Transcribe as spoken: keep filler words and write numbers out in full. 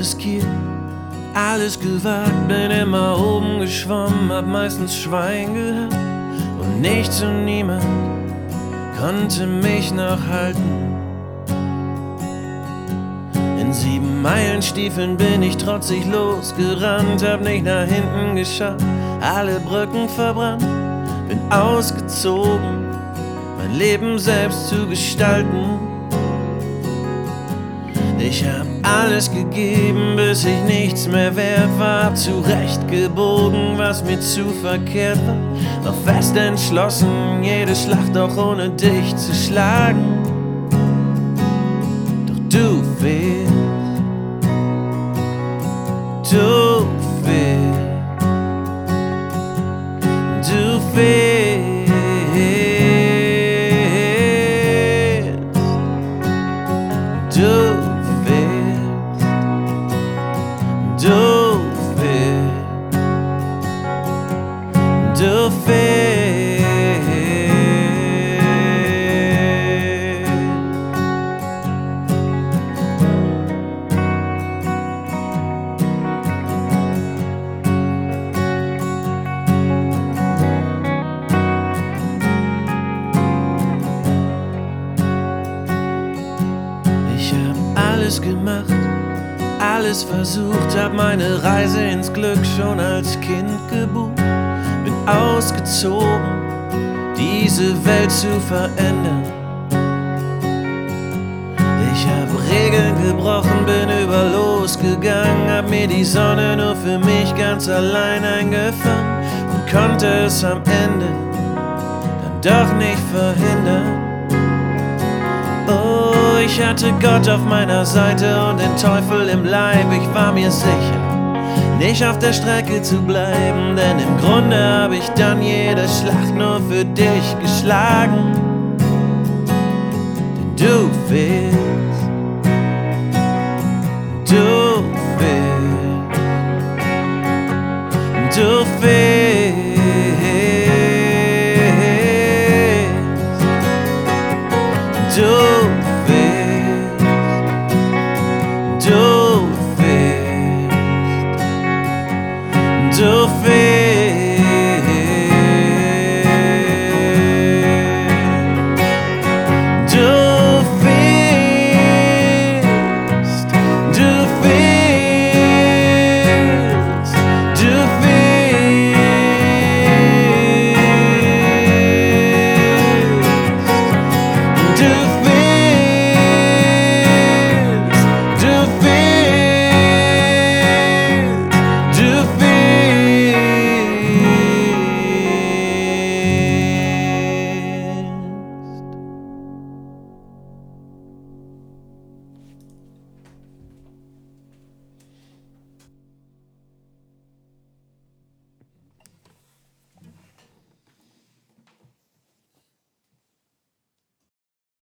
riskiert, alles gewagt, bin immer oben geschwommen, hab meistens Schwein gehört und nichts und niemand konnte mich noch halten. In sieben Meilenstiefeln bin ich trotzig losgerannt, hab nicht nach hinten geschaut, alle Brücken verbrannt, bin ausgezogen, mein Leben selbst zu gestalten. Ich hab alles gegeben, bis ich nichts mehr wert war, hab zurechtgebogen, was mir zu verkehrt war, war fest entschlossen, jede Schlacht auch ohne dich zu schlagen. Doch du fehlst, du fehlst, du fehlst, du Du fehlst, du fehlst. Ich hab alles gemacht, alles versucht, hab meine Reise ins Glück schon als Kind gebucht. Bin ausgezogen, diese Welt zu verändern. Ich hab Regeln gebrochen, bin über losgegangen, hab mir die Sonne nur für mich ganz allein eingefangen und konnte es am Ende dann doch nicht verhindern. Oh, ich hatte Gott auf meiner Seite und den Teufel im Leib. Ich war mir sicher, nicht auf der Strecke zu bleiben, denn im Grunde hab ich dann jede Schlacht nur für dich geschlagen. Denn du fehlst, du fehlst, du fehlst.